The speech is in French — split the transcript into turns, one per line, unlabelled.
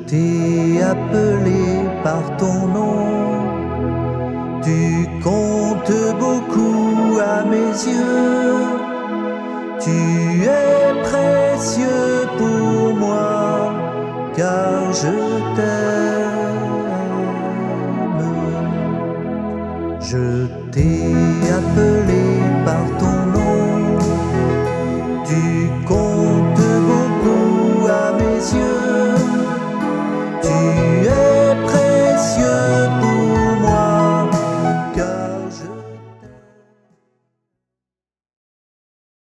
t'ai appelé par ton nom. Tu comptes beaucoup à mes yeux. Tu es précieux pour moi, car je t'aime. Je t'ai appelé par ton nom. Tu comptes beaucoup à mes yeux. Tu